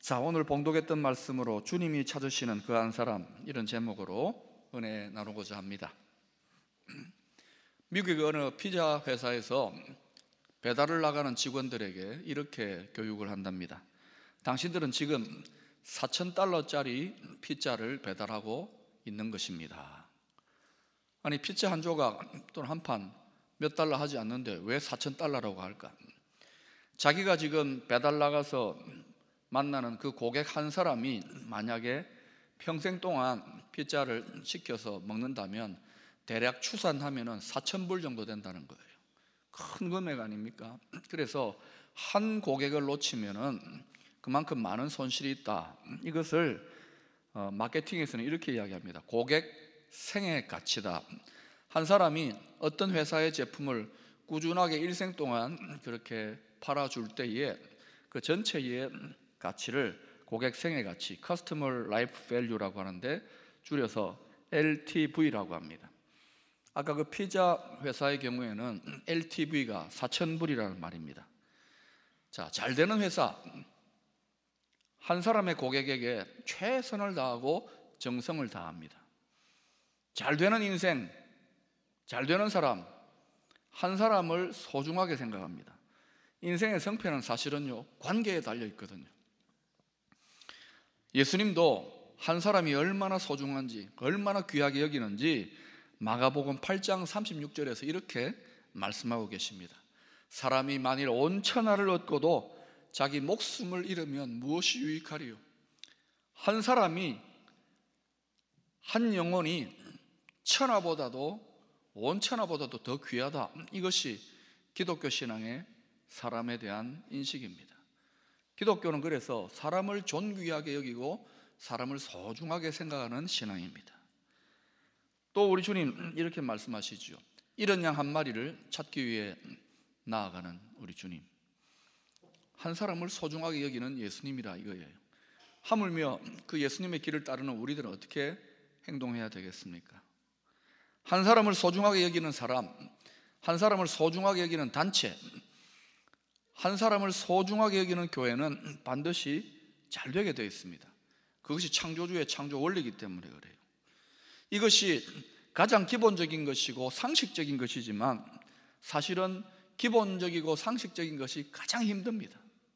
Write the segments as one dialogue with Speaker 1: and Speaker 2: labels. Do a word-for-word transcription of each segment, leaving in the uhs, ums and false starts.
Speaker 1: 자, 오늘 봉독했던 말씀으로 주님이 찾으시는 그 한 사람, 이런 제목으로 은혜 나누고자 합니다. 미국의 어느 피자 회사에서 배달을 나가는 직원들에게 이렇게 교육을 한답니다. 당신들은 지금 사천 달러짜리 피자를 배달하고 있는 것입니다. 아니, 피자 한 조각 또는 한 판 몇 달러 하지 않는데 왜 사천 달러라고 할까? 자기가 지금 배달 나가서 만나는 그 고객 한 사람이 만약에 평생 동안 피자를 시켜서 먹는다면 대략 추산하면 사천 불 정도 된다는 거예요. 큰 금액 아닙니까? 그래서 한 고객을 놓치면 그만큼 많은 손실이 있다. 이것을 어, 마케팅에서는 이렇게 이야기합니다. 고객 생애 가치다. 한 사람이 어떤 회사의 제품을 꾸준하게 일생 동안 그렇게 팔아줄 때에 그 전체의 가치를 고객 생애 가치, Customer Life Value라고 하는데 줄여서 엘티브이라고 합니다. 아까 그 피자 회사의 경우에는 엘티브이가 사천 불이라는 말입니다. 자, 잘 되는 회사, 한 사람의 고객에게 최선을 다하고 정성을 다합니다. 잘 되는 인생, 잘 되는 사람, 한 사람을 소중하게 생각합니다. 인생의 성패는 사실은요, 관계에 달려 있거든요. 예수님도 한 사람이 얼마나 소중한지, 얼마나 귀하게 여기는지 마가복음 팔 장 삼십육 절에서 이렇게 말씀하고 계십니다. 사람이 만일 온 천하를 얻고도 자기 목숨을 잃으면 무엇이 유익하리요? 한 사람이, 한 영혼이 천하보다도, 온 천하보다도 더 귀하다. 이것이 기독교 신앙의 사람에 대한 인식입니다. 기독교는 그래서 사람을 존귀하게 여기고 사람을 소중하게 생각하는 신앙입니다. 또 우리 주님 이렇게 말씀하시죠. 이런 양 한 마리를 찾기 위해 나아가는 우리 주님, 한 사람을 소중하게 여기는 예수님이라 이거예요. 하물며 그 예수님의 길을 따르는 우리들은 어떻게 행동해야 되겠습니까? 한 사람을 소중하게 여기는 사람, 한 사람을 소중하게 여기는 단체, 한 사람을 소중하게 여기는 교회는 반드시 잘 되게 되어 있습니다. 그것이 창조주의 창조 원리이기 때문에 그래요. 이것이 가장 기본적인 것이고 상식적인 것이지만 사실은 기본적이고 상식적인 것이 가장 힘듭니다.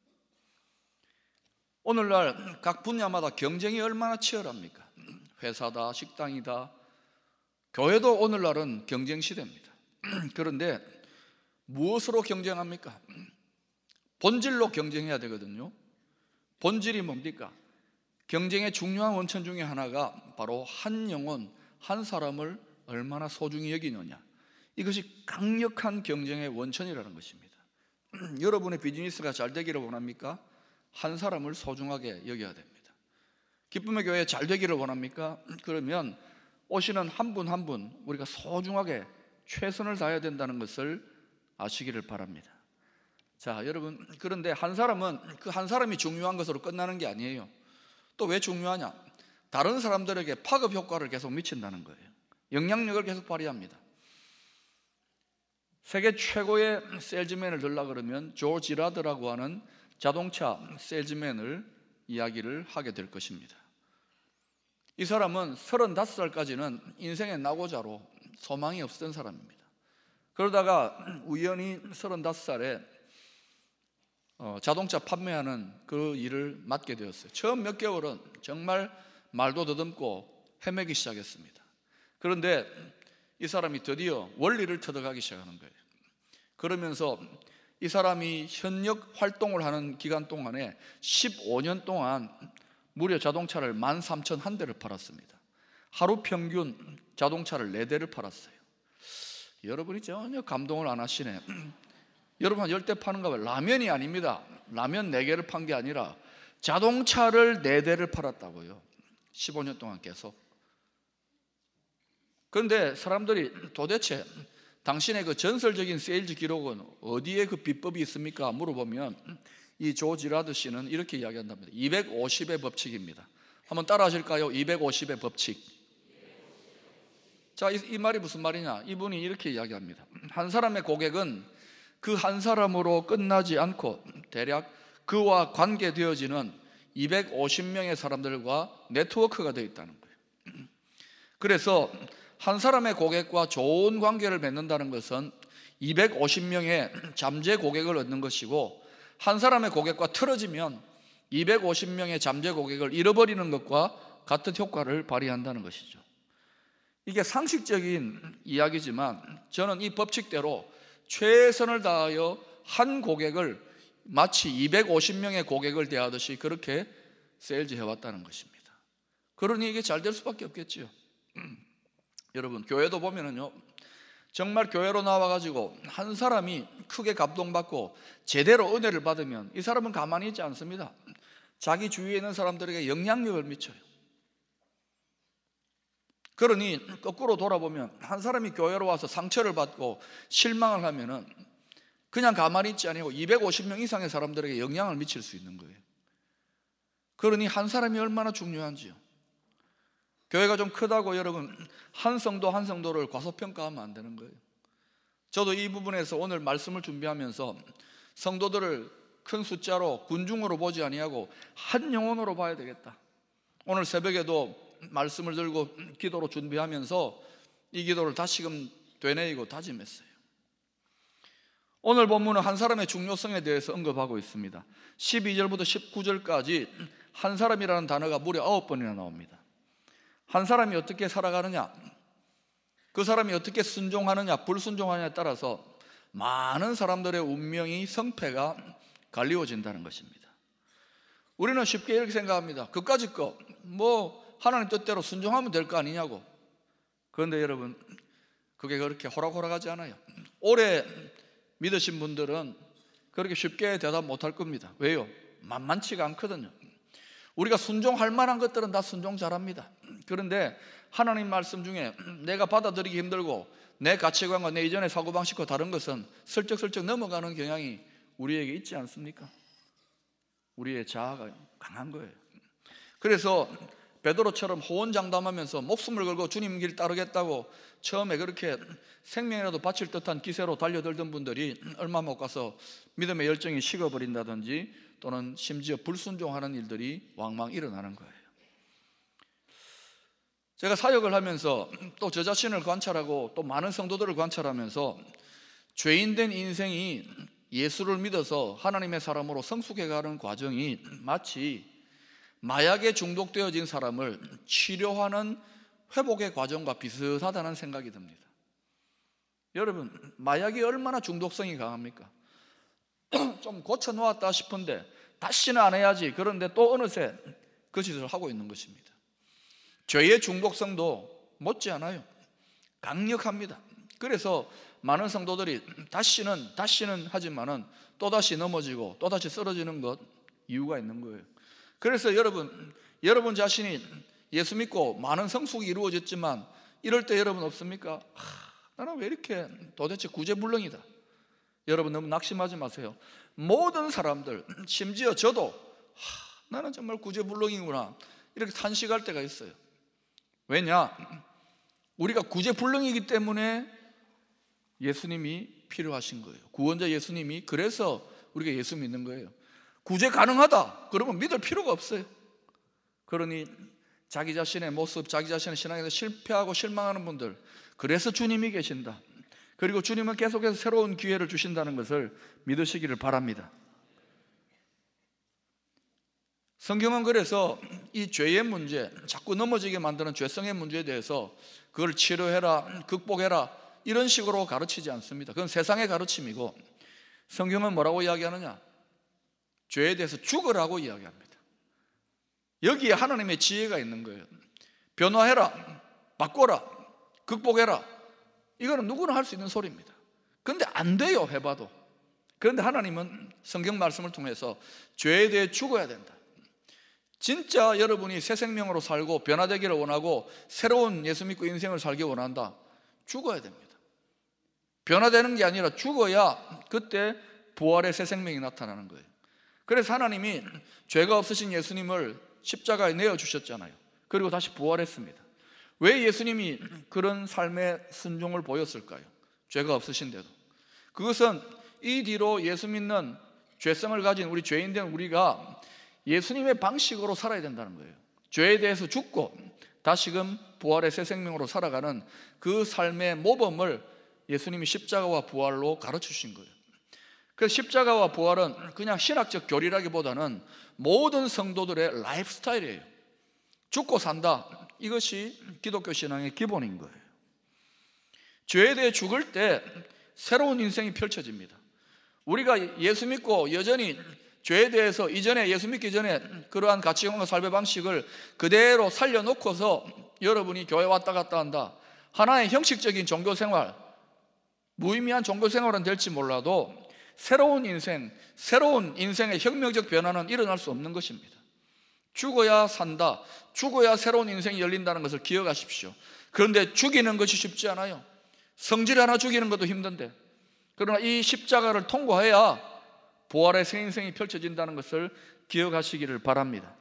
Speaker 1: 오늘날 각 분야마다 경쟁이 얼마나 치열합니까? 회사다, 식당이다, 교회도 오늘날은 경쟁 시대입니다. 그런데 무엇으로 경쟁합니까? 본질로 경쟁해야 되거든요. 본질이 뭡니까? 경쟁의 중요한 원천 중에 하나가 바로 한 영혼, 한 사람을 얼마나 소중히 여기느냐. 이것이 강력한 경쟁의 원천이라는 것입니다. 여러분의 비즈니스가 잘 되기를 원합니까? 한 사람을 소중하게 여겨야 됩니다. 기쁨의 교회 잘 되기를 원합니까? 그러면 오시는 한 분 한 분 우리가 소중하게 최선을 다해야 된다는 것을 아시기를 바랍니다. 자, 여러분, 그런데 한 사람은 그 한 사람이 중요한 것으로 끝나는 게 아니에요. 또 왜 중요하냐? 다른 사람들에게 파급 효과를 계속 미친다는 거예요. 영향력을 계속 발휘합니다. 세계 최고의 세일즈맨을 들라 그러면 조 지라드라고 하는 자동차 세일즈맨을 이야기를 하게 될 것입니다. 이 사람은 서른다섯 살까지는 인생의 낙오자로 소망이 없었던 사람입니다. 그러다가 우연히 서른다섯 살에 어, 자동차 판매하는 그 일을 맡게 되었어요. 처음 몇 개월은 정말 말도 더듬고 헤매기 시작했습니다. 그런데 이 사람이 드디어 원리를 터득하기 시작하는 거예요. 그러면서 이 사람이 현역 활동을 하는 기간 동안에 십오 년 동안 무려 자동차를 만 삼천 한 대를 팔았습니다. 하루 평균 자동차를 네 대를 팔았어요. 여러분이 전혀 감동을 안 하시네. 여러분 한 열 대 파는가 봐요. 라면이 아닙니다. 라면 네 개를 판 게 아니라 자동차를 네 대를 팔았다고요. 십오 년 동안 계속. 그런데 사람들이 도대체 당신의 그 전설적인 세일즈 기록은 어디에 그 비법이 있습니까? 물어보면 이 조 지라드 씨는 이렇게 이야기한답니다. 이백오십의 법칙입니다. 한번 따라 하실까요? 이백오십의 법칙. 자, 이, 이 말이 무슨 말이냐? 이분이 이렇게 이야기합니다. 한 사람의 고객은 그 한 사람으로 끝나지 않고 대략 그와 관계되어지는 이백오십 명의 사람들과 네트워크가 되어 있다는 거예요. 그래서 한 사람의 고객과 좋은 관계를 맺는다는 것은 이백오십 명의 잠재 고객을 얻는 것이고, 한 사람의 고객과 틀어지면 이백오십 명의 잠재 고객을 잃어버리는 것과 같은 효과를 발휘한다는 것이죠. 이게 상식적인 이야기지만 저는 이 법칙대로 최선을 다하여 한 고객을 마치 이백오십 명의 고객을 대하듯이 그렇게 세일즈 해왔다는 것입니다. 그러니 이게 잘 될 수밖에 없겠지요. 여러분, 교회도 보면은요, 정말 교회로 나와가지고 한 사람이 크게 감동받고 제대로 은혜를 받으면 이 사람은 가만히 있지 않습니다. 자기 주위에 있는 사람들에게 영향력을 미쳐요. 그러니 거꾸로 돌아보면 한 사람이 교회로 와서 상처를 받고 실망을 하면은 그냥 가만히 있지 아니고 이백오십 명 이상의 사람들에게 영향을 미칠 수 있는 거예요. 그러니 한 사람이 얼마나 중요한지요. 교회가 좀 크다고 여러분 한 성도 한 성도를 과소평가하면 안 되는 거예요. 저도 이 부분에서 오늘 말씀을 준비하면서 성도들을 큰 숫자로 군중으로 보지 아니하고 한 영혼으로 봐야 되겠다. 오늘 새벽에도 말씀을 들고 기도로 준비하면서 이 기도를 다시금 되뇌이고 다짐했어요. 오늘 본문은 한 사람의 중요성에 대해서 언급하고 있습니다. 십이 절부터 십구 절까지 한 사람이라는 단어가 무려 아홉 번이나 나옵니다. 한 사람이 어떻게 살아가느냐, 그 사람이 어떻게 순종하느냐 불순종하느냐에 따라서 많은 사람들의 운명이 성패가 갈리워진다는 것입니다. 우리는 쉽게 이렇게 생각합니다. 그까짓 거 뭐 하나님 뜻대로 순종하면 될 거 아니냐고. 그런데 여러분, 그게 그렇게 호락호락하지 않아요. 오래 믿으신 분들은 그렇게 쉽게 대답 못할 겁니다. 왜요? 만만치가 않거든요. 우리가 순종할 만한 것들은 다 순종 잘합니다. 그런데 하나님 말씀 중에 내가 받아들이기 힘들고 내 가치관과 내 이전의 사고방식과 다른 것은 슬쩍슬쩍 넘어가는 경향이 우리에게 있지 않습니까? 우리의 자아가 강한 거예요. 그래서 베드로처럼 호언장담하면서 목숨을 걸고 주님 길 따르겠다고 처음에 그렇게 생명이라도 바칠 듯한 기세로 달려들던 분들이 얼마 못 가서 믿음의 열정이 식어버린다든지 또는 심지어 불순종하는 일들이 왕왕 일어나는 거예요. 제가 사역을 하면서 또 저 자신을 관찰하고 또 많은 성도들을 관찰하면서 죄인된 인생이 예수를 믿어서 하나님의 사람으로 성숙해가는 과정이 마치 마약에 중독되어진 사람을 치료하는 회복의 과정과 비슷하다는 생각이 듭니다. 여러분, 마약이 얼마나 중독성이 강합니까? 좀 고쳐놓았다 싶은데 다시는 안 해야지. 그런데 또 어느새 그 짓을 하고 있는 것입니다. 죄의 중독성도 못지않아요. 강력합니다. 그래서 많은 성도들이 다시는 다시는 하지만은 또다시 넘어지고 또다시 쓰러지는 것 이유가 있는 거예요. 그래서 여러분, 여러분 자신이 예수 믿고 많은 성숙이 이루어졌지만 이럴 때 여러분 없습니까? 하, 나는 왜 이렇게 도대체 구제불능이다. 여러분 너무 낙심하지 마세요. 모든 사람들, 심지어 저도 하, 나는 정말 구제불능이구나 이렇게 탄식할 때가 있어요. 왜냐? 우리가 구제불능이기 때문에 예수님이 필요하신 거예요. 구원자 예수님이 그래서 우리가 예수 믿는 거예요. 구제 가능하다 그러면 믿을 필요가 없어요. 그러니 자기 자신의 모습, 자기 자신의 신앙에서 실패하고 실망하는 분들, 그래서 주님이 계신다. 그리고 주님은 계속해서 새로운 기회를 주신다는 것을 믿으시기를 바랍니다. 성경은 그래서 이 죄의 문제, 자꾸 넘어지게 만드는 죄성의 문제에 대해서 그걸 치료해라, 극복해라 이런 식으로 가르치지 않습니다. 그건 세상의 가르침이고, 성경은 뭐라고 이야기하느냐? 죄에 대해서 죽으라고 이야기합니다. 여기에 하나님의 지혜가 있는 거예요. 변화해라, 바꿔라, 극복해라. 이거는 누구나 할 수 있는 소리입니다. 그런데 안 돼요, 해봐도. 그런데 하나님은 성경 말씀을 통해서 죄에 대해 죽어야 된다. 진짜 여러분이 새 생명으로 살고 변화되기를 원하고 새로운 예수 믿고 인생을 살기 원한다, 죽어야 됩니다. 변화되는 게 아니라 죽어야 그때 부활의 새 생명이 나타나는 거예요. 그래서 하나님이 죄가 없으신 예수님을 십자가에 내어주셨잖아요. 그리고 다시 부활했습니다. 왜 예수님이 그런 삶의 순종을 보였을까요? 죄가 없으신데도. 그것은 이 뒤로 예수 믿는 죄성을 가진 우리 죄인된 우리가 예수님의 방식으로 살아야 된다는 거예요. 죄에 대해서 죽고 다시금 부활의 새 생명으로 살아가는 그 삶의 모범을 예수님이 십자가와 부활로 가르쳐 주신 거예요. 그래서 십자가와 부활은 그냥 신학적 교리라기보다는 모든 성도들의 라이프 스타일이에요. 죽고 산다, 이것이 기독교 신앙의 기본인 거예요. 죄에 대해 죽을 때 새로운 인생이 펼쳐집니다. 우리가 예수 믿고 여전히 죄에 대해서 이전에 예수 믿기 전에 그러한 가치관과 삶의 방식을 그대로 살려놓고서 여러분이 교회 왔다 갔다 한다, 하나의 형식적인 종교생활, 무의미한 종교생활은 될지 몰라도 새로운 인생, 새로운 인생의 혁명적 변화는 일어날 수 없는 것입니다. 죽어야 산다, 죽어야 새로운 인생이 열린다는 것을 기억하십시오. 그런데 죽이는 것이 쉽지 않아요. 성질 하나 죽이는 것도 힘든데, 그러나 이 십자가를 통과해야 부활의 새 인생이 펼쳐진다는 것을 기억하시기를 바랍니다.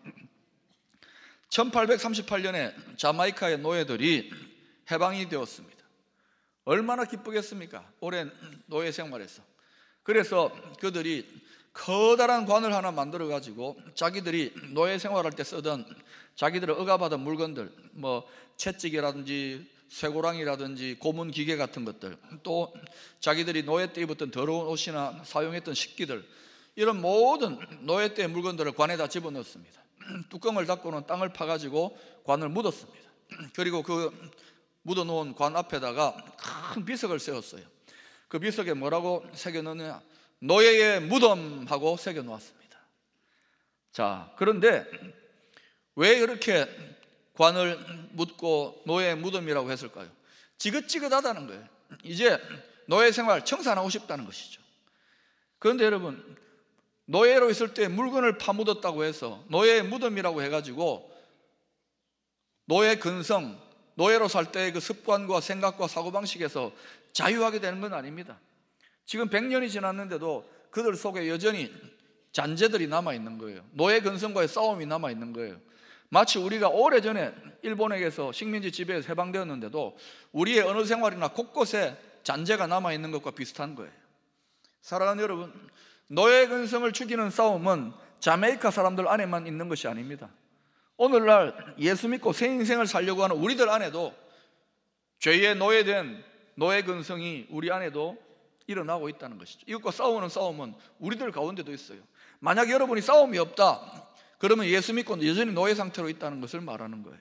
Speaker 1: 천팔백삼십팔 년에 자마이카의 노예들이 해방이 되었습니다. 얼마나 기쁘겠습니까? 오랜 노예 생활에서. 그래서 그들이 커다란 관을 하나 만들어 가지고 자기들이 노예 생활할 때 쓰던 자기들의 억압받은 물건들, 뭐 채찍이라든지 쇠고랑이라든지 고문 기계 같은 것들, 또 자기들이 노예 때 입었던 더러운 옷이나 사용했던 식기들, 이런 모든 노예 때의 물건들을 관에다 집어넣었습니다. 뚜껑을 닫고는 땅을 파가지고 관을 묻었습니다. 그리고 그 묻어놓은 관 앞에다가 큰 비석을 세웠어요. 그 비석에 뭐라고 새겨넣느냐, 노예의 무덤하고 새겨놓았습니다. 자, 그런데 왜 이렇게 관을 묻고 노예의 무덤이라고 했을까요? 지긋지긋하다는 거예요. 이제 노예 생활 청산하고 싶다는 것이죠. 그런데 여러분, 노예로 있을 때 물건을 파묻었다고 해서 노예의 무덤이라고 해가지고 노예 근성, 노예로 살 때의 그 습관과 생각과 사고방식에서 자유하게 되는 건 아닙니다. 지금 백 년이 지났는데도 그들 속에 여전히 잔재들이 남아있는 거예요. 노예 근성과의 싸움이 남아있는 거예요. 마치 우리가 오래전에 일본에게서 식민지 지배에서 해방되었는데도 우리의 언어 생활이나 곳곳에 잔재가 남아있는 것과 비슷한 거예요. 사랑하는 여러분, 노예 근성을 죽이는 싸움은 자메이카 사람들 안에만 있는 것이 아닙니다. 오늘날 예수 믿고 새 인생을 살려고 하는 우리들 안에도 죄의 노예된 노예 근성이 우리 안에도 일어나고 있다는 것이죠. 이것과 싸우는 싸움은 우리들 가운데도 있어요. 만약 여러분이 싸움이 없다, 그러면 예수 믿고 여전히 노예 상태로 있다는 것을 말하는 거예요.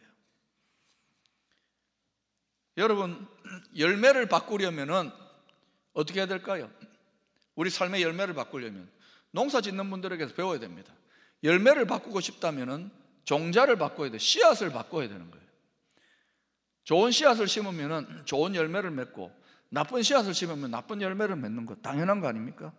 Speaker 1: 여러분, 열매를 바꾸려면 어떻게 해야 될까요? 우리 삶의 열매를 바꾸려면 농사 짓는 분들에게서 배워야 됩니다. 열매를 바꾸고 싶다면 종자를 바꿔야 돼요. 씨앗을 바꿔야 되는 거예요. 좋은 씨앗을 심으면 좋은 열매를 맺고 나쁜 씨앗을 심으면 나쁜 열매를 맺는 거 당연한 거 아닙니까?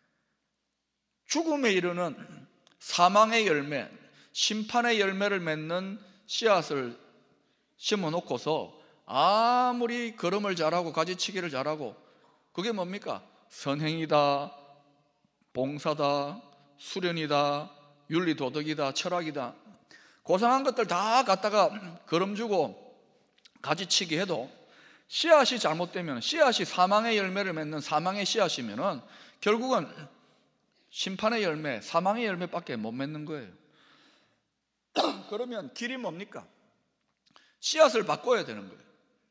Speaker 1: 죽음에 이르는 사망의 열매, 심판의 열매를 맺는 씨앗을 심어놓고서 아무리 걸음을 잘하고 가지치기를 잘하고, 그게 뭡니까? 선행이다, 봉사다, 수련이다, 윤리도덕이다, 철학이다, 고상한 것들 다 갖다가 걸음 주고 가지치기 해도 씨앗이 잘못되면, 씨앗이 사망의 열매를 맺는 사망의 씨앗이면은 결국은 심판의 열매, 사망의 열매밖에 못 맺는 거예요. 그러면 길이 뭡니까? 씨앗을 바꿔야 되는 거예요.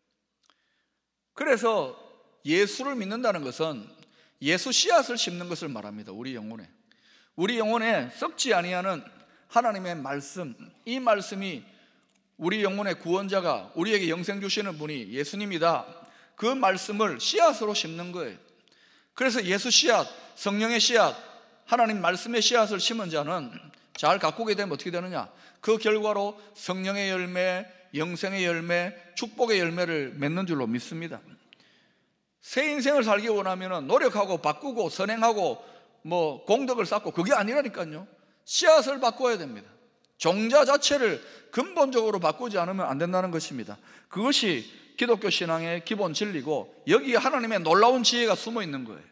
Speaker 1: 그래서 예수를 믿는다는 것은 예수 씨앗을 심는 것을 말합니다. 우리 영혼에, 우리 영혼에 썩지 아니하는 하나님의 말씀, 이 말씀이 우리 영혼의 구원자가 우리에게 영생 주시는 분이 예수님이다, 그 말씀을 씨앗으로 심는 거예요. 그래서 예수 씨앗, 성령의 씨앗, 하나님 말씀의 씨앗을 심은 자는 잘 가꾸게 되면 어떻게 되느냐? 그 결과로 성령의 열매, 영생의 열매, 축복의 열매를 맺는 줄로 믿습니다. 새 인생을 살기 원하면 노력하고 바꾸고 선행하고 뭐 공덕을 쌓고 그게 아니라니까요. 씨앗을 바꿔야 됩니다. 종자 자체를 근본적으로 바꾸지 않으면 안 된다는 것입니다. 그것이 기독교 신앙의 기본 진리고 여기에 하나님의 놀라운 지혜가 숨어 있는 거예요.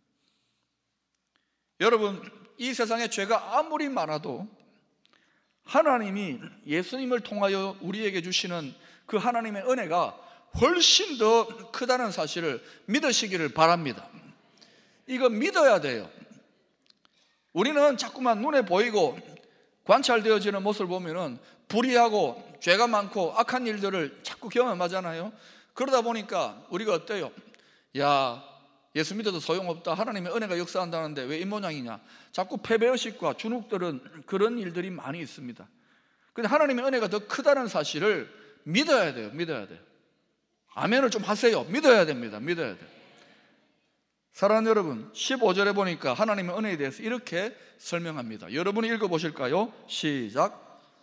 Speaker 1: 여러분, 이 세상에 죄가 아무리 많아도 하나님이 예수님을 통하여 우리에게 주시는 그 하나님의 은혜가 훨씬 더 크다는 사실을 믿으시기를 바랍니다. 이거 믿어야 돼요. 우리는 자꾸만 눈에 보이고 관찰되어지는 모습을 보면은 불의하고 죄가 많고 악한 일들을 자꾸 경험하잖아요. 그러다 보니까 우리가 어때요? 야, 예수 믿어도 소용없다, 하나님의 은혜가 역사한다는데 왜 이 모양이냐? 자꾸 패배의식과 주눅들은 그런 일들이 많이 있습니다. 근데 하나님의 은혜가 더 크다는 사실을 믿어야 돼요. 믿어야 돼요. 아멘을 좀 하세요. 믿어야 됩니다. 믿어야 돼요. 사랑하는 여러분, 십오 절에 보니까 하나님의 은혜에 대해서 이렇게 설명합니다. 여러분이 읽어보실까요? 시작.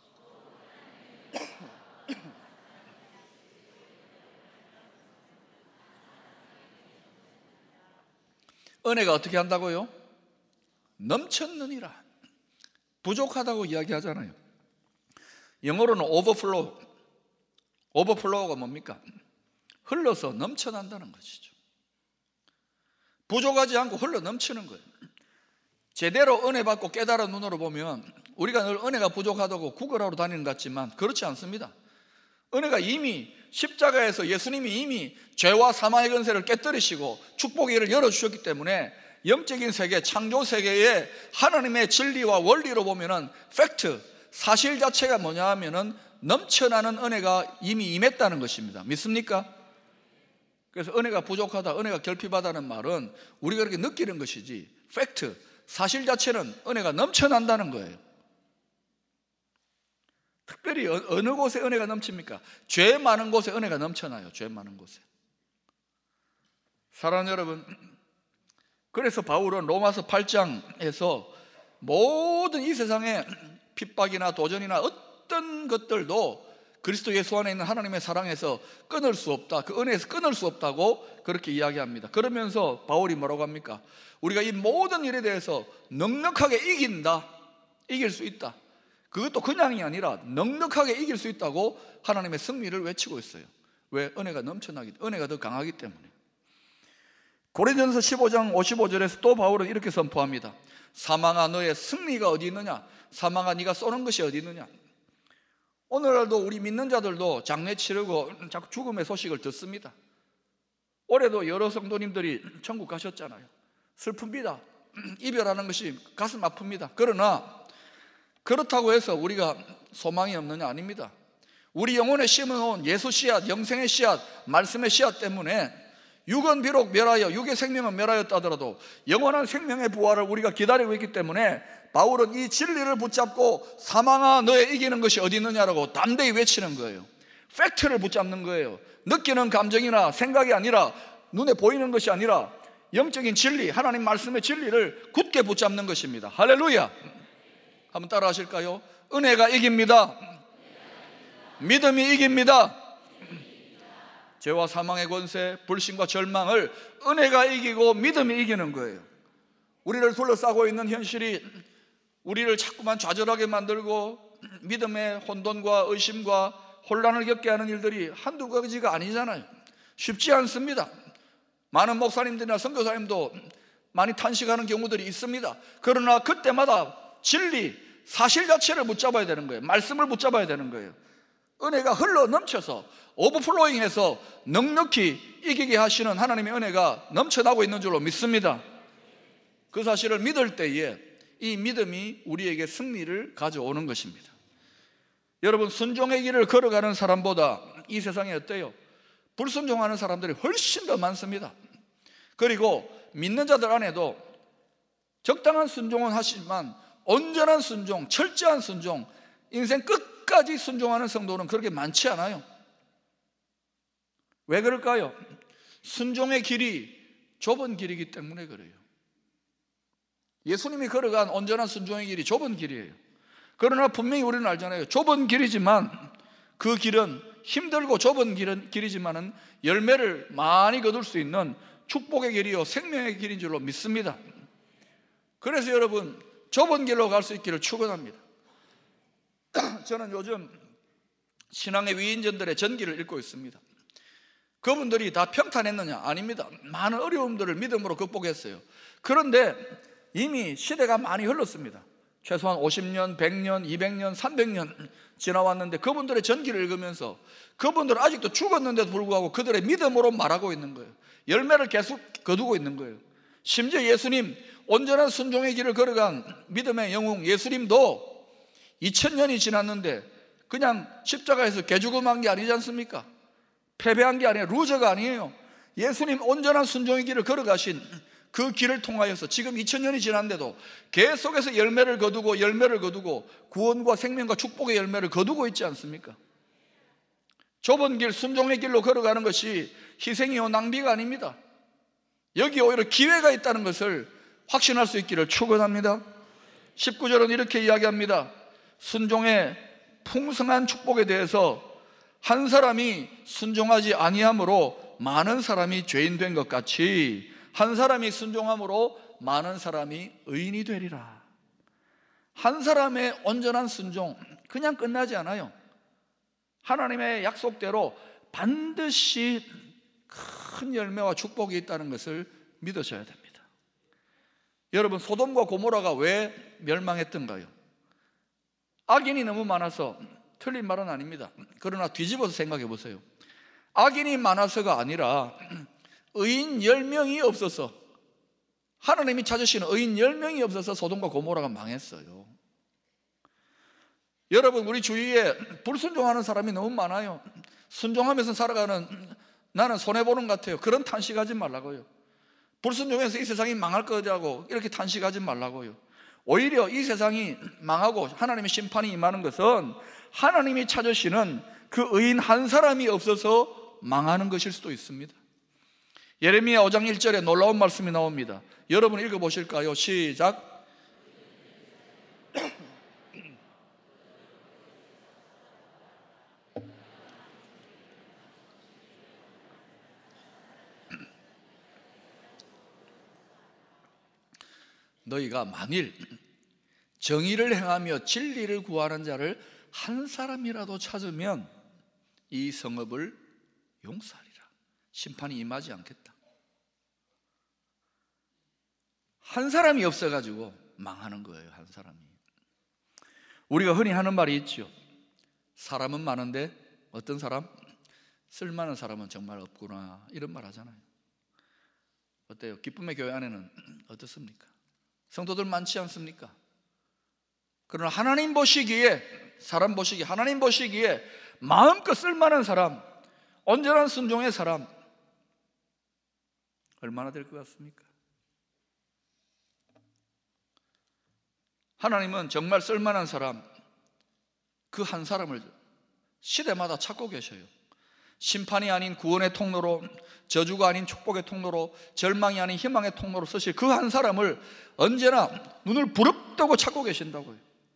Speaker 1: 은혜가 어떻게 한다고요? 넘쳤느니라. 부족하다고 이야기하잖아요. 영어로는 overflow. overflow가 뭡니까? 흘러서 넘쳐난다는 것이죠. 부족하지 않고 흘러 넘치는 거예요. 제대로 은혜 받고 깨달은 눈으로 보면 우리가 늘 은혜가 부족하다고 구걸하러 다니는 것 같지만 그렇지 않습니다. 은혜가 이미 십자가에서 예수님이 이미 죄와 사망의 권세를 깨뜨리시고 축복의 길을 열어주셨기 때문에 영적인 세계, 창조 세계에 하나님의 진리와 원리로 보면은 팩트, 사실 자체가 뭐냐 하면은 넘쳐나는 은혜가 이미 임했다는 것입니다. 믿습니까? 그래서 은혜가 부족하다, 은혜가 결핍하다는 말은 우리가 그렇게 느끼는 것이지 팩트, 사실 자체는 은혜가 넘쳐난다는 거예요. 특별히 어느 곳에 은혜가 넘칩니까? 죄 많은 곳에 은혜가 넘쳐나요. 죄 많은 곳에. 사랑하는 여러분, 그래서 바울은 로마서 팔 장에서 모든 이 세상의 핍박이나 도전이나 어떤 것들도 그리스도 예수 안에 있는 하나님의 사랑에서 끊을 수 없다, 그 은혜에서 끊을 수 없다고 그렇게 이야기합니다. 그러면서 바울이 뭐라고 합니까? 우리가 이 모든 일에 대해서 넉넉하게 이긴다, 이길 수 있다. 그것도 그냥이 아니라 넉넉하게 이길 수 있다고 하나님의 승리를 외치고 있어요. 왜? 은혜가 넘쳐나기, 은혜가 더 강하기 때문에. 고린도전서 십오 장 오십오 절에서 또 바울은 이렇게 선포합니다. 사망아, 너의 승리가 어디 있느냐? 사망아, 네가 쏘는 것이 어디 있느냐? 오늘날도 우리 믿는 자들도 장례 치르고 자꾸 죽음의 소식을 듣습니다. 올해도 여러 성도님들이 천국 가셨잖아요. 슬픕니다. 이별하는 것이 가슴 아픕니다. 그러나 그렇다고 해서 우리가 소망이 없느냐? 아닙니다. 우리 영혼에 심어놓은 예수 씨앗, 영생의 씨앗, 말씀의 씨앗 때문에 육은 비록 멸하여, 육의 생명은 멸하였다 하더라도 영원한 생명의 부활을 우리가 기다리고 있기 때문에 바울은 이 진리를 붙잡고 사망아, 너의 이기는 것이 어디 있느냐라고 담대히 외치는 거예요. 팩트를 붙잡는 거예요. 느끼는 감정이나 생각이 아니라, 눈에 보이는 것이 아니라 영적인 진리, 하나님 말씀의 진리를 굳게 붙잡는 것입니다. 할렐루야. 한번 따라 하실까요? 은혜가 이깁니다. 믿음이 이깁니다. 죄와 사망의 권세, 불신과 절망을 은혜가 이기고 믿음이 이기는 거예요. 우리를 둘러싸고 있는 현실이 우리를 자꾸만 좌절하게 만들고 믿음의 혼돈과 의심과 혼란을 겪게 하는 일들이 한두 가지가 아니잖아요. 쉽지 않습니다. 많은 목사님들이나 선교사님도 많이 탄식하는 경우들이 있습니다. 그러나 그때마다 진리, 사실 자체를 붙잡아야 되는 거예요. 말씀을 붙잡아야 되는 거예요. 은혜가 흘러 넘쳐서 오버플로잉해서 넉넉히 이기게 하시는 하나님의 은혜가 넘쳐나고 있는 줄로 믿습니다. 그 사실을 믿을 때에 이 믿음이 우리에게 승리를 가져오는 것입니다. 여러분, 순종의 길을 걸어가는 사람보다 이 세상에 어때요? 불순종하는 사람들이 훨씬 더 많습니다. 그리고 믿는 자들 안에도 적당한 순종은 하시지만 온전한 순종, 철저한 순종, 인생 끝까지 순종하는 성도는 그렇게 많지 않아요. 왜 그럴까요? 순종의 길이 좁은 길이기 때문에 그래요. 예수님이 걸어간 온전한 순종의 길이 좁은 길이에요. 그러나 분명히 우리는 알잖아요. 좁은 길이지만 그 길은 힘들고 좁은 길은, 길이지만은 열매를 많이 거둘 수 있는 축복의 길이요 생명의 길인 줄로 믿습니다. 그래서 여러분, 좁은 길로 갈 수 있기를 축원합니다. 저는 요즘 신앙의 위인전들의 전기를 읽고 있습니다. 그분들이 다 평탄했느냐? 아닙니다. 많은 어려움들을 믿음으로 극복했어요. 그런데 이미 시대가 많이 흘렀습니다. 최소한 오십 년, 백 년, 이백 년, 삼백 년 지나왔는데 그분들의 전기를 읽으면서 그분들은 아직도 죽었는데도 불구하고 그들의 믿음으로 말하고 있는 거예요. 열매를 계속 거두고 있는 거예요. 심지어 예수님, 온전한 순종의 길을 걸어간 믿음의 영웅 예수님도 이천 년이 지났는데 그냥 십자가에서 개죽음한 게 아니지 않습니까? 패배한 게 아니에요. 루저가 아니에요. 예수님 온전한 순종의 길을 걸어가신 그 길을 통하여서 지금 이천 년이 지났는데도 계속해서 열매를 거두고 열매를 거두고 구원과 생명과 축복의 열매를 거두고 있지 않습니까? 좁은 길, 순종의 길로 걸어가는 것이 희생이요 낭비가 아닙니다. 여기 오히려 기회가 있다는 것을 확신할 수 있기를 축원합니다. 십구 절은 이렇게 이야기합니다. 순종의 풍성한 축복에 대해서 한 사람이 순종하지 아니함으로 많은 사람이 죄인 된 것 같이 한 사람이 순종함으로 많은 사람이 의인이 되리라. 한 사람의 온전한 순종 그냥 끝나지 않아요. 하나님의 약속대로 반드시 큰 열매와 축복이 있다는 것을 믿으셔야 됩니다. 여러분, 소돔과 고모라가 왜 멸망했던가요? 악인이 너무 많아서, 틀린 말은 아닙니다. 그러나 뒤집어서 생각해 보세요. 악인이 많아서가 아니라 의인 열 명이 없어서, 하나님이 찾으시는 의인 열 명이 없어서 소돔과 고모라가 망했어요. 여러분, 우리 주위에 불순종하는 사람이 너무 많아요. 순종하면서 살아가는 나는 손해보는 것 같아요. 그런 탄식하지 말라고요. 불순종해서 이 세상이 망할 거라고 이렇게 탄식하지 말라고요. 오히려 이 세상이 망하고 하나님의 심판이 임하는 것은 하나님이 찾으시는 그 의인 한 사람이 없어서 망하는 것일 수도 있습니다. 예레미야 오 장 일 절에 놀라운 말씀이 나옵니다. 여러분 읽어보실까요? 시작. 너희가 만일 정의를 행하며 진리를 구하는 자를 한 사람이라도 찾으면 이 성읍을 용서하리라. 심판이 임하지 않겠다. 한 사람이 없어가지고 망하는 거예요. 한 사람이. 우리가 흔히 하는 말이 있죠. 사람은 많은데 어떤 사람? 쓸만한 사람은 정말 없구나, 이런 말 하잖아요. 어때요? 기쁨의 교회 안에는 어떻습니까? 성도들 많지 않습니까? 그러나 하나님 보시기에, 사람 보시기에, 하나님 보시기에 마음껏 쓸만한 사람, 온전한 순종의 사람 얼마나 될 것 같습니까? 하나님은 정말 쓸만한 사람, 그 한 사람을 시대마다 찾고 계셔요. 심판이 아닌 구원의 통로로, 저주가 아닌 축복의 통로로, 절망이 아닌 희망의 통로로 쓰실 그 한 사람을 언제나 눈을 부릅뜨고 찾고 계신다고요.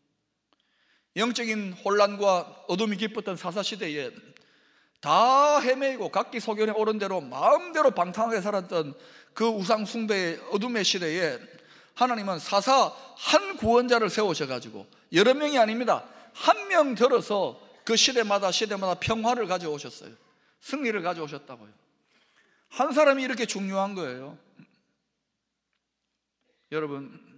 Speaker 1: 영적인 혼란과 어둠이 깊었던 사사시대에 다 헤매이고 각기 소견에 오른 대로 마음대로 방탕하게 살았던 그 우상 숭배의 어둠의 시대에 하나님은 사사 한 구원자를 세우셔가지고, 여러 명이 아닙니다, 한 명 들어서 그 시대마다 시대마다 평화를 가져오셨어요. 승리를 가져오셨다고요. 한 사람이 이렇게 중요한 거예요. 여러분,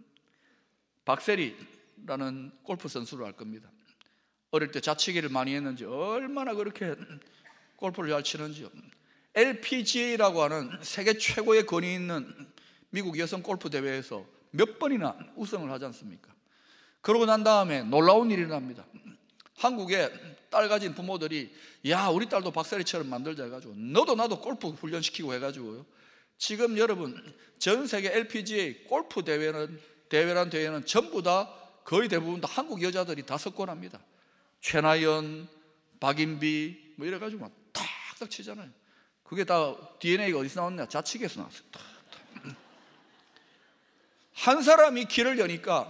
Speaker 1: 박세리라는 골프 선수를 알 겁니다. 어릴 때 자치기를 많이 했는지 얼마나 그렇게 골프를 잘 치는지요. 엘피지에이라고 하는 세계 최고의 권위 있는 미국 여성 골프 대회에서 몇 번이나 우승을 하지 않습니까? 그러고 난 다음에 놀라운 일이 납니다. 한국에 딸 가진 부모들이 야, 우리 딸도 박세리처럼 만들자 해가지고 너도 나도 골프 훈련시키고 해가지고요. 지금 여러분, 전 세계 엘피지에이 골프 대회는 대회란 대회는 전부 다, 거의 대부분 다 한국 여자들이 다 석권합니다. 최나연, 박인비 뭐 이래가지고 막 탁탁 치잖아요. 그게 다 디엔에이가 어디서 나왔냐? 자치기에서 나왔어요. 탁, 탁. 한 사람이 길을 여니까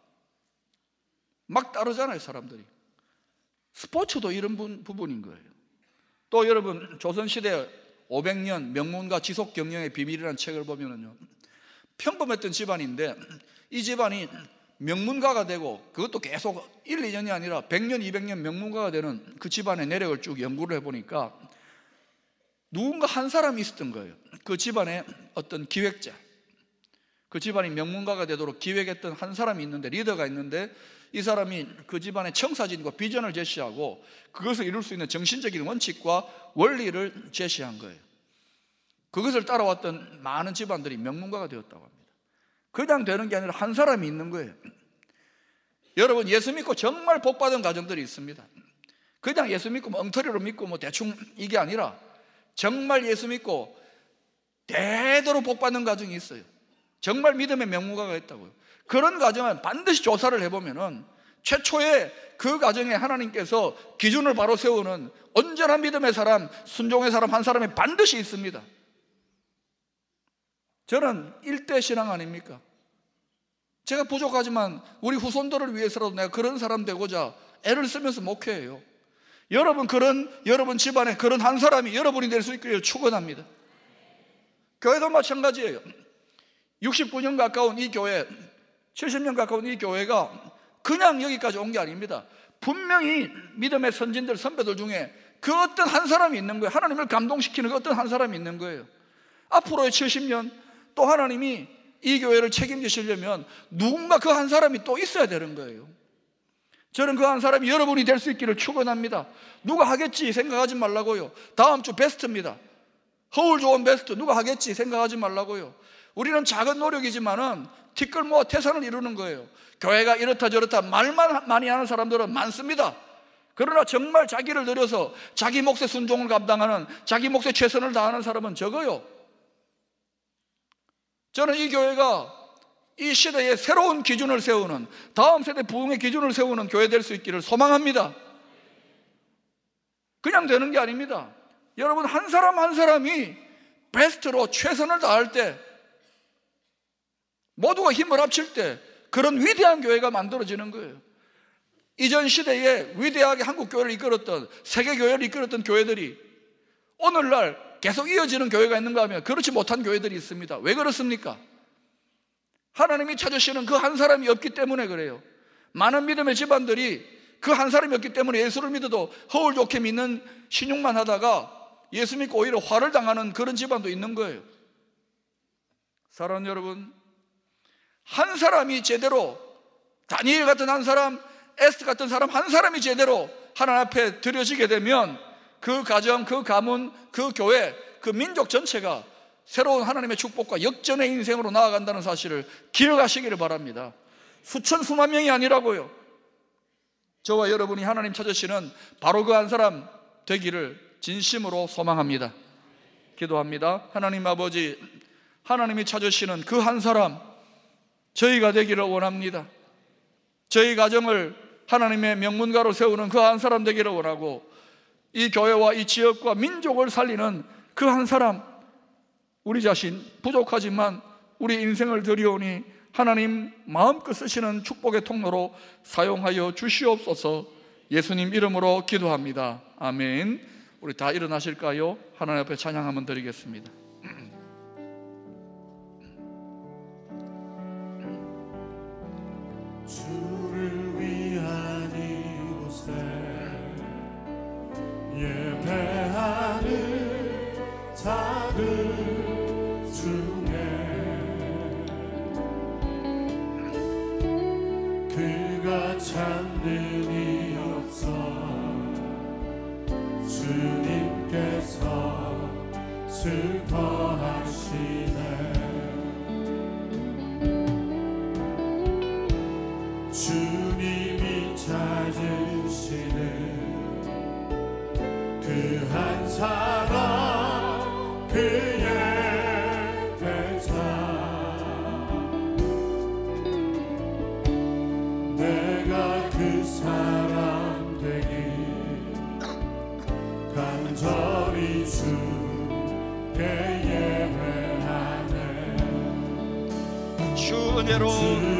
Speaker 1: 막 따르잖아요, 사람들이. 스포츠도 이런 부분인 거예요. 또 여러분, 조선시대 오백 년 명문가 지속 경영의 비밀이라는 책을 보면은요, 평범했던 집안인데 이 집안이 명문가가 되고, 그것도 계속 일, 이 년이 아니라 백 년, 이백 년 명문가가 되는 그 집안의 내력을 쭉 연구를 해보니까 누군가 한 사람이 있었던 거예요. 그 집안의 어떤 기획자, 그 집안이 명문가가 되도록 기획했던 한 사람이 있는데, 리더가 있는데, 이 사람이 그 집안의 청사진과 비전을 제시하고 그것을 이룰 수 있는 정신적인 원칙과 원리를 제시한 거예요. 그것을 따라왔던 많은 집안들이 명문가가 되었다고 합니다. 그냥 되는 게 아니라 한 사람이 있는 거예요. 여러분, 예수 믿고 정말 복받은 가정들이 있습니다. 그냥 예수 믿고 뭐 엉터리로 믿고 뭐 대충 이게 아니라 정말 예수 믿고 대대로 복받는 가정이 있어요. 정말 믿음의 명문가가 있다고요. 그런 가정은 반드시 조사를 해보면은 최초에 그 가정에 하나님께서 기준을 바로 세우는 온전한 믿음의 사람, 순종의 사람 한 사람이 반드시 있습니다. 저는 일대 신앙 아닙니까? 제가 부족하지만 우리 후손들을 위해서라도 내가 그런 사람 되고자 애를 쓰면서 목회해요. 여러분, 그런 여러분 집안에 그런 한 사람이 여러분이 될 수 있기를 축원합니다. 교회도 마찬가지예요. 육십구 년 가까운 이 교회, 칠십 년 가까운 이 교회가 그냥 여기까지 온 게 아닙니다. 분명히 믿음의 선진들, 선배들 중에 그 어떤 한 사람이 있는 거예요. 하나님을 감동시키는 그 어떤 한 사람이 있는 거예요. 앞으로의 칠십 년 또 하나님이 이 교회를 책임지시려면 누군가 그 한 사람이 또 있어야 되는 거예요. 저는 그 한 사람이 여러분이 될 수 있기를 축원합니다. 누가 하겠지 생각하지 말라고요. 다음 주 베스트입니다. 허울 좋은 베스트 누가 하겠지 생각하지 말라고요. 우리는 작은 노력이지만은 티끌 모아 태산을 이루는 거예요. 교회가 이렇다 저렇다 말만 많이 하는 사람들은 많습니다. 그러나 정말 자기를 들여서 자기 몫의 순종을 감당하는, 자기 몫의 최선을 다하는 사람은 적어요. 저는 이 교회가 이 시대에 새로운 기준을 세우는, 다음 세대 부흥의 기준을 세우는 교회 될 수 있기를 소망합니다. 그냥 되는 게 아닙니다. 여러분, 한 사람 한 사람이 베스트로 최선을 다할 때, 모두가 힘을 합칠 때 그런 위대한 교회가 만들어지는 거예요. 이전 시대에 위대하게 한국 교회를 이끌었던, 세계 교회를 이끌었던 교회들이 오늘날 계속 이어지는 교회가 있는가 하면 그렇지 못한 교회들이 있습니다. 왜 그렇습니까? 하나님이 찾으시는 그 한 사람이 없기 때문에 그래요. 많은 믿음의 집안들이 그 한 사람이 없기 때문에 예수를 믿어도 허울 좋게 믿는 신용만 하다가 예수 믿고 오히려 화를 당하는 그런 집안도 있는 거예요. 사랑하는 여러분, 한 사람이 제대로, 다니엘 같은 한 사람, 에스더 같은 사람 한 사람이 제대로 하나님 앞에 드려지게 되면 그 가정, 그 가문, 그 교회, 그 민족 전체가 새로운 하나님의 축복과 역전의 인생으로 나아간다는 사실을 기억하시기를 바랍니다. 수천 수만 명이 아니라고요. 저와 여러분이 하나님 찾으시는 바로 그 한 사람 되기를 진심으로 소망합니다. 기도합니다. 하나님 아버지, 하나님이 찾으시는 그 한 사람 저희가 되기를 원합니다. 저희 가정을 하나님의 명문가로 세우는 그 한 사람 되기를 원하고, 이 교회와 이 지역과 민족을 살리는 그 한 사람, 우리 자신 부족하지만 우리 인생을 드리오니 하나님 마음껏 쓰시는 축복의 통로로 사용하여 주시옵소서. 예수님 이름으로 기도합니다. 아멘. 우리 다 일어나실까요? 하나님 앞에 찬양 한번 드리겠습니다.
Speaker 2: 주를 위한 이곳에 예배하는 자들 중에 그가 찾는 이 없어 주님께서 슬퍼하시네. 주님이 찾으시는 그 한 사람, 그의 대자, 내가 그 사람 되길 간절히 주께 예배하네.
Speaker 1: 주 은혜로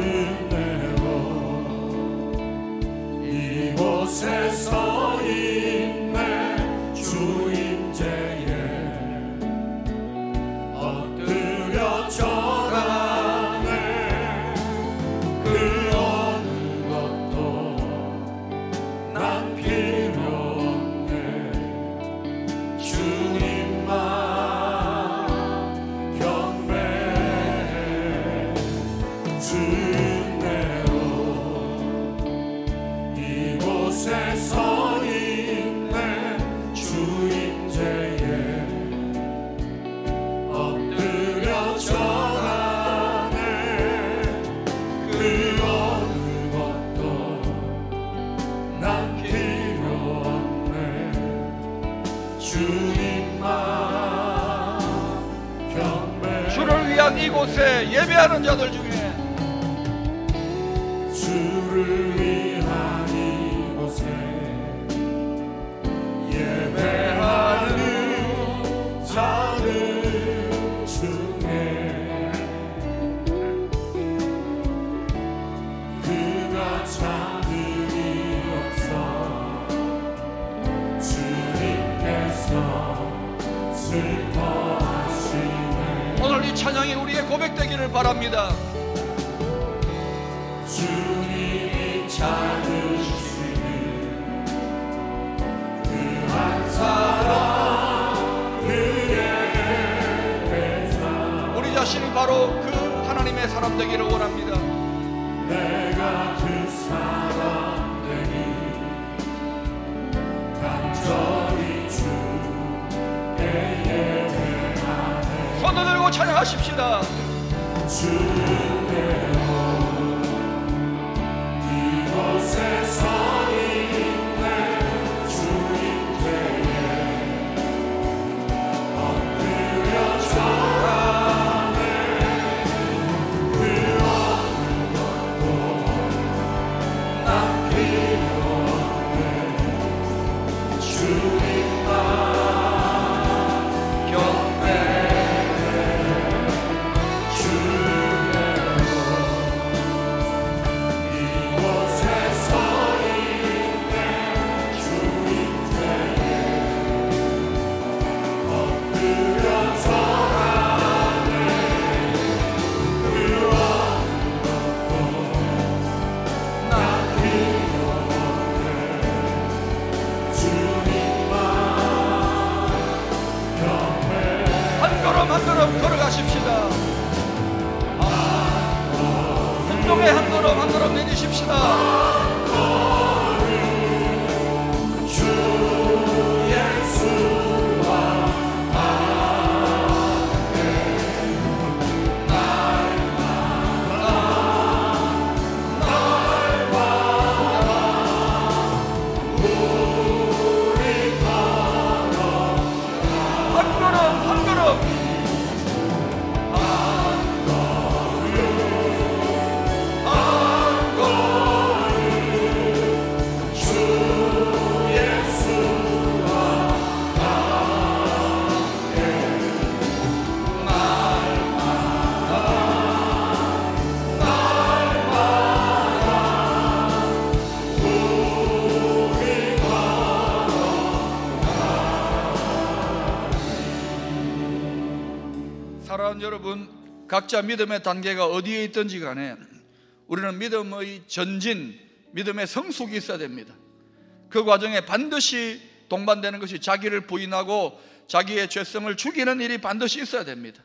Speaker 2: 이곳에 서 있네. 주 임재에 엎드려 절하네. 그 어느 것도 난 필요 없네. 주님만 경배해. 주 서 있네. 주 주님만 경배
Speaker 1: 주를 위한 이곳에 예배하는 자들 중에
Speaker 2: 주를 위한 이곳에 예배하는 자들 중에 그가 찾으리 없어 주님께서 슬퍼하시네.
Speaker 1: 오늘 이 찬양이 우리의 고백되기를 바랍니다.
Speaker 2: 주님이 찾으시는 그 한 사람 그의 대상
Speaker 1: 우리 자신이 바로 그 하나님의 사람 되기를 원합니다.
Speaker 2: 내가 그 사람 되니 간절히 주께 예배하네.
Speaker 1: 손을 들고 찬양하십시다.
Speaker 2: 주대로 이곳에 서 있네. 주님께에 엎드려 절하네. 그 어느 것도 난 필요 없네. 주님만
Speaker 1: 한 걸음 걸어가십시다. 순종의 한 걸음 한 걸음 내디십시다.
Speaker 2: 주 예수와 함께 날마다 날마다 우리 걸어
Speaker 1: 한 걸음 한 걸음 사랑하는 여러분, 각자 믿음의 단계가 어디에 있든지 간에 우리는 믿음의 전진, 믿음의 성숙이 있어야 됩니다. 그 과정에 반드시 동반되는 것이 자기를 부인하고 자기의 죄성을 죽이는 일이 반드시 있어야 됩니다.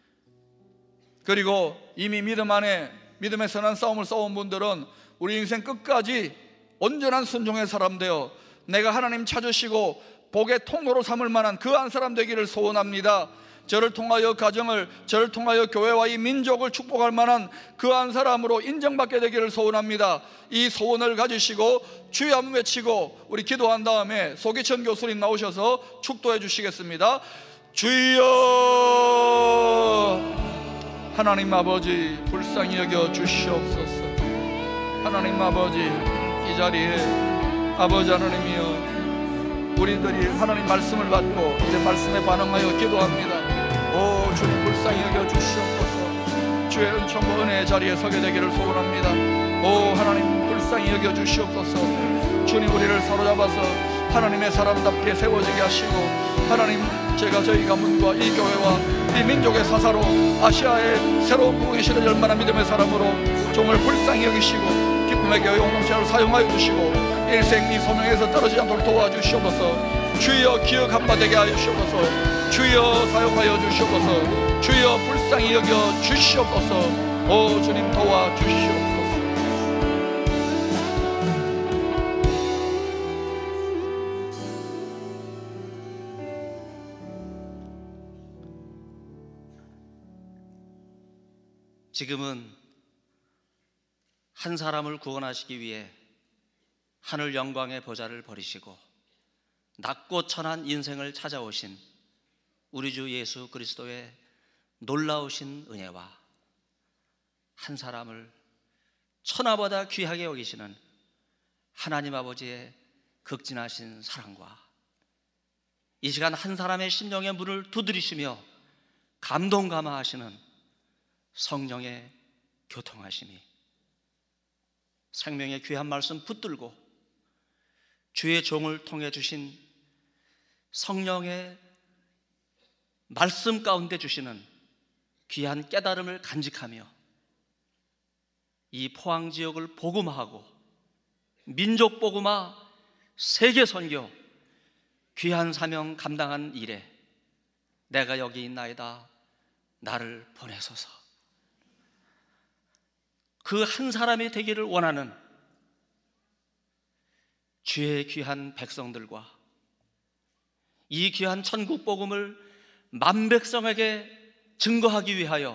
Speaker 1: 그리고 이미 믿음 안에 믿음의 선한 싸움을 싸운 분들은 우리 인생 끝까지 온전한 순종의 사람 되어 내가 하나님 찾으시고 복의 통로로 삼을 만한 그 한 사람 되기를 소원합니다. 저를 통하여 가정을, 저를 통하여 교회와 이 민족을 축복할 만한 그 한 사람으로 인정받게 되기를 소원합니다. 이 소원을 가지시고 주여 한번 외치고 우리 기도한 다음에 소기천 교수님 나오셔서 축도해 주시겠습니다. 주여, 하나님 아버지 불쌍히 여겨 주시옵소서. 하나님 아버지, 이 자리에 아버지 하나님이여, 우리들이 하나님 말씀을 받고 이제 말씀에 반응하여 기도합니다. 오 주님 불쌍히 여겨 주시옵소서. 주의 은총과 은혜의 자리에 서게 되기를 소원합니다. 오 하나님 불쌍히 여겨 주시옵소서. 주님 우리를 사로잡아서 하나님의 사람답게 세워지게 하시고, 하나님 제가 저희 가문과 이 교회와 이 민족의 사사로 아시아의 새로운 부흥의 시대를 열 만한 믿음의 사람으로 종을 불쌍히 여기시고 기쁨의 교회 공동체를 사용하여 주시고 일생 이 소명에서 떨어지지 않도록 도와주시옵소서. 주여 기억 한바 되게 하여 주시옵소서. 주여 사용하여 주시옵소서. 주여 불쌍히 여겨 주시옵소서. 오 주님 도와주시옵소서.
Speaker 3: 지금은 한 사람을 구원하시기 위해 하늘 영광의 보좌를 버리시고 낮고 천한 인생을 찾아오신 우리 주 예수 그리스도의 놀라우신 은혜와 한 사람을 천하보다 귀하게 여기시는 하나님 아버지의 극진하신 사랑과 이 시간 한 사람의 심령의 문을 두드리시며 감동 감화하시는 성령의 교통하심이 생명의 귀한 말씀 붙들고 주의 종을 통해 주신 성령의 말씀 가운데 주시는 귀한 깨달음을 간직하며 이 포항 지역을 복음화하고 민족 복음화, 세계 선교, 귀한 사명 감당한 일에 내가 여기 있나이다 나를 보내소서. 그 한 사람이 되기를 원하는 주의 귀한 백성들과 이 귀한 천국 복음을 만 백성에게 증거하기 위하여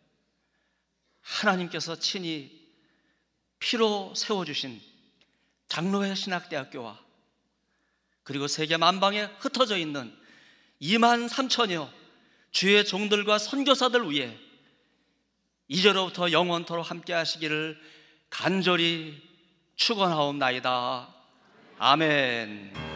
Speaker 3: 하나님께서 친히 피로 세워주신 장로회 신학대학교와 그리고 세계 만방에 흩어져 있는 이만 삼천여 주의 종들과 선교사들 위해 이제로부터 영원토록 함께 하시기를 간절히 축원하옵나이다. 아멘.